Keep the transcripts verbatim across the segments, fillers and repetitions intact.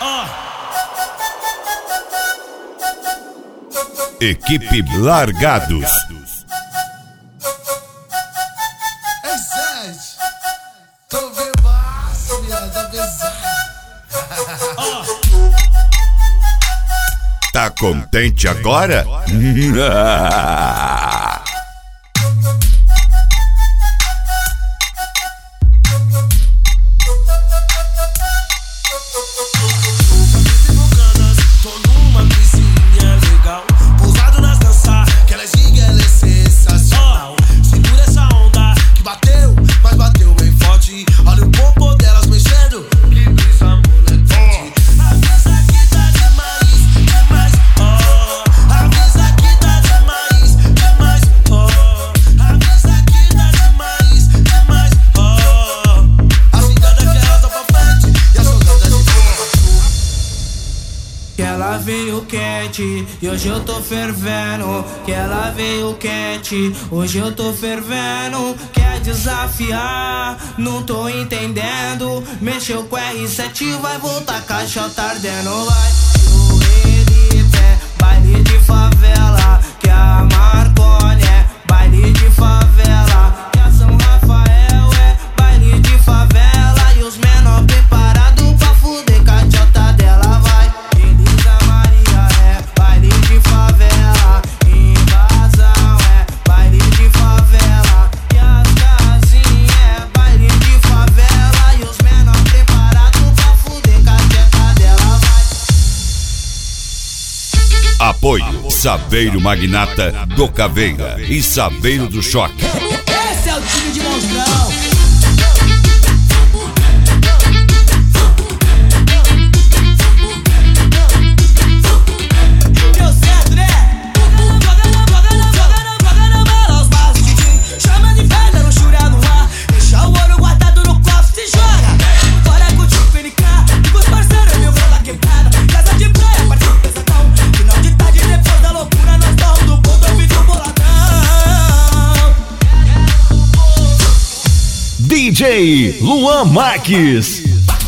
Equipe Largados. Ei, Sérgio, tô bebaço, viado, tá pesado. Tá contente agora? Ela veio quente e hoje eu tô fervendo. Que ela veio quente, hoje eu tô fervendo. Quer desafiar, não tô entendendo. Mexeu com R sete, vai voltar, caixa tá ardendo. Vai o Elite, é baile de favela. Que a Marconi é baile de favela. Que a São Rafael é baile de favela. E os menor preparados pra fuder, com a jota dela vai. Apoio Saveiro Magnata do Caveira e Saveiro do Choque. Esse é o time de monstrão. Deu certo, né? Joga na bala os barros, Didi. Chama de pedra, luxúria no ar. Deixa o ouro guardado no cofre, se joga. Bora com o tio P N K e com os parceiros, meu voo da quebrada. Casa de praia, partiu pesadão. Final de tarde, depois da loucura, nós damos do ponto, ouvido do boladão. D J Luan Marques.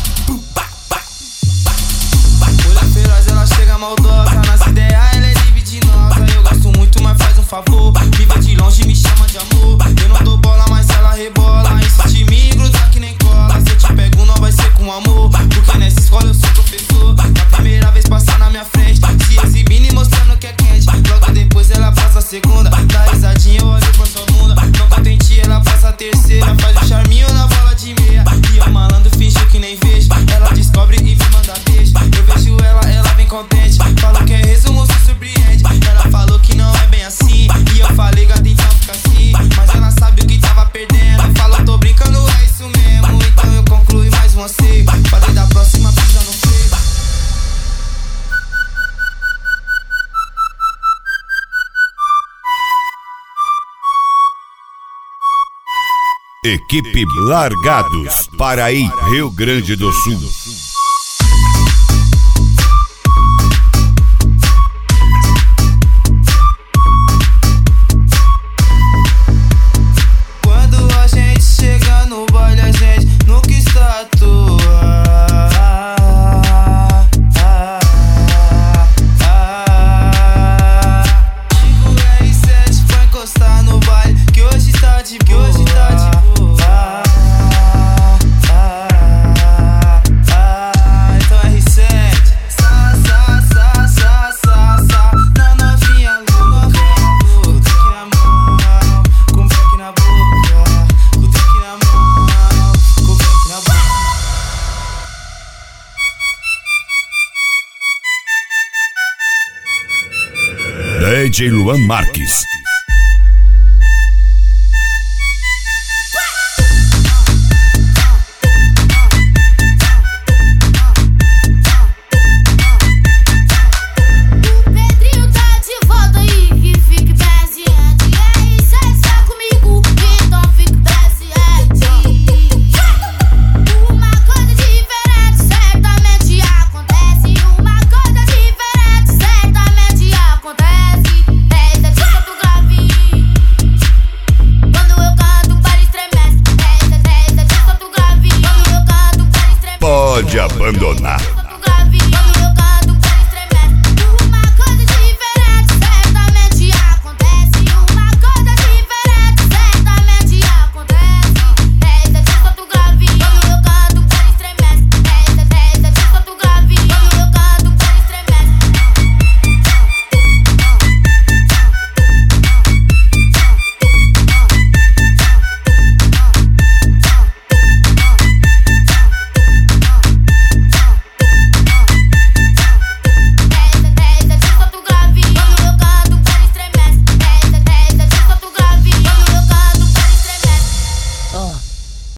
Olha feroz, ela chega maldosa. Nas ideias, ela é libidinosa. Eu gosto muito, mas faz um favor. Me vê de longe, me chama de amor. Eu não dou bola, mas ela rebola. Insiste em me grudar que nem cola. Se eu te pego, não vai ser com amor. Porque nessa escola eu sou professor. Na primeira vez passar na minha frente, se exibindo e mostrando que é quente. Logo depois ela passa a segunda. Dá risadinha, eu olho pra sua bunda. Não contente, ela passa a terceira. Faz o charminho na bola de meia. E eu malandro, finge que nem vejo. Ela descobre e me manda beijo. Eu vejo ela, ela vem contente. Falou que é resumo, se surpreende. Ela falou que não é bem assim. E eu falei, gata, então fica assim. Mas ela sabe o que tava perdendo. Falou, tô brincando, é isso mesmo. Então eu concluí mais um anseio. Falei da próxima, pisa no freio. Equipe Largados, Paraí, Rio Grande do Sul. Quando a gente chega no baile, a gente nunca está à toa. Digo R sete pra encostar no baile, que hoje tá de boa. Hoje tá de boa. Então R sete, sa, sa, sa, sa, sa, sa, na novinha louca. Com drink na mão, com back na boca. Com drink na mão, com back na boca. D J Luan Marques. Pedrinho tá de volta aí, que fique bem ciente. R sete tá comigo, então fique bem ciente. Uma coisa diferente certamente acontece. Uma coisa diferente certamente acontece. É isso aqui que eu grave. Quando eu canto, para estremece. É isso aqui que eu grave. Quando eu canto, para estremece. Pode abandonar.